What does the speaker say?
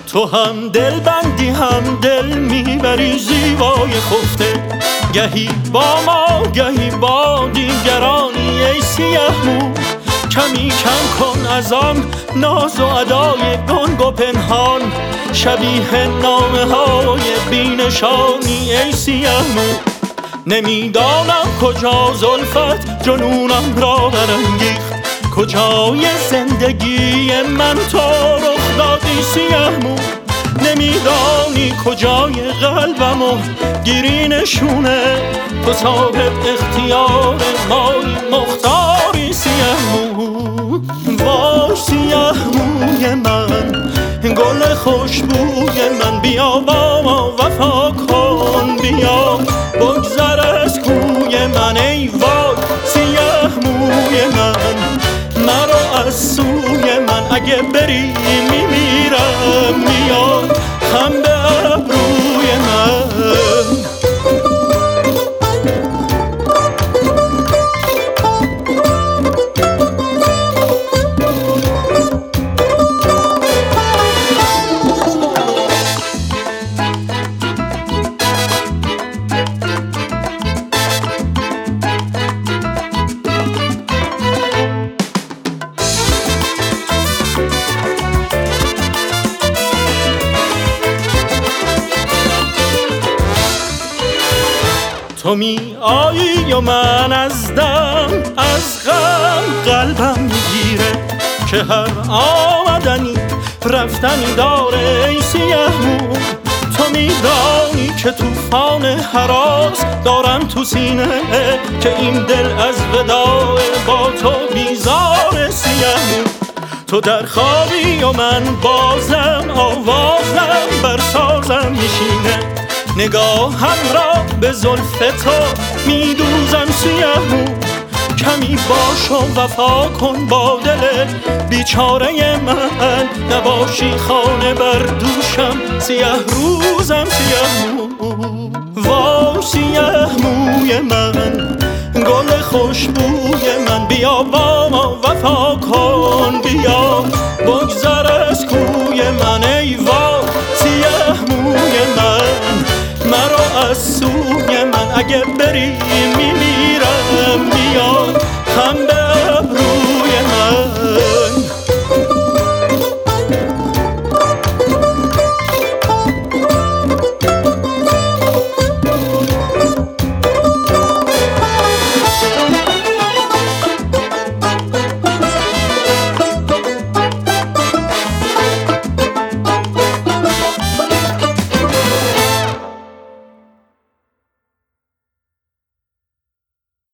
تو هم دل بندی هم دل میبری زیبای خفته، گهی با ما گهی با دیگرانی ای سیه مو. کمی کم کن از آن ناز و ادای گنگ و پنهان، شبیه نامه های بینشانی ای سیه مو. نمیدانم کجا زلفت جنونم را برانگیخت، کجای زندگی من تو رخ دادی سیه مو. نمیدانی کجای قلبمو گیری نشونه، تو صاحب اختیار مایی مختاری سیه مو. وای سیه موی من، گل خوشبوی من، بیا با ما وفا کن، بیا بگذر از کوی من. ای وای سیه موی من، مرا از سوی من، اگه بری میمیرم، میاد خم به ابروی من. تو می آیی و من از دم از غم قلبم میگیره، که هر آمدنی رفتنی داره ای سیه مو. تو میدانی که طوفان هراس دارم تو سینه، که این دل از وداع با تو بیزار سیه مو. تو در خوابی و من بازم آوازم بر سازم میشینه، نگاهم را به زلف تو میدوزم سیه مو. کمی باش و وفا کن با دل بیچاره من، نباشی خانه بر دوشم سیه روزم سیه مو. وای سیه موی من، گل خوشبوی من، بیا با ما وفا کن، بیا بگذر از کوی من. ای وای سیه موی من، مرا از سوی من، اگه بری میمیرم.